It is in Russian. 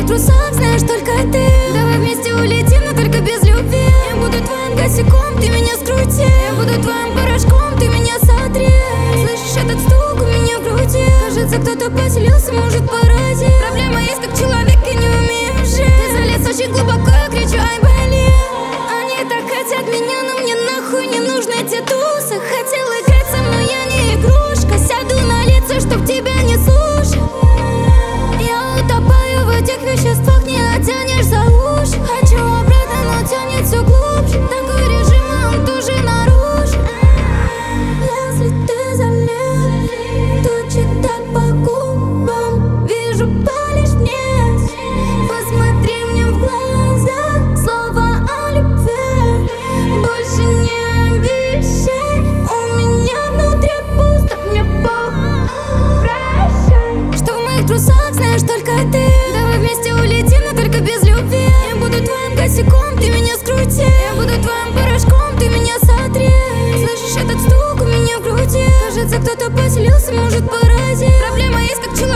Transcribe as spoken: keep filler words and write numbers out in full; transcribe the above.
моих трусах знаешь только ты. Давай вместе улетим, но только без любви. Я буду твоим косяком, ты меня скрути. Я буду твоим порошком, ты меня сотри. Слышишь этот стук у меня в груди? Кажется, кто-то поселился, может поразить. Проблема есть, как человек, и не умеешь жить. Ты залез очень глубоко, я кричу, ай, блин. Они так хотят меня, но мне нахуй не нужны эти тусы. Хотел играть со мной, я не игрушка. Сяду на лицо, чтоб тебя не слушать. Я утопаю в этих веществах, не оттянешь за уши. Хочу обратно, но тянет все глубже. Такой режим, а он тоже нарушен. Если ты залез, то читай по губам. Вижу палишь мне, посмотри мне в глаза. Слова о любви больше не обещай. У меня внутри пусто, мне похуй, прощай. Что в моих трусах знаешь только ты. Давай вместе улетим, но только без любви. Я буду твоим косяком, ты меня скрути. Я буду твоим порошком, ты меня сотри. Слышишь этот стук у меня в груди? Кажется, кто-то поселился, может поразить. Проблема есть, как человек.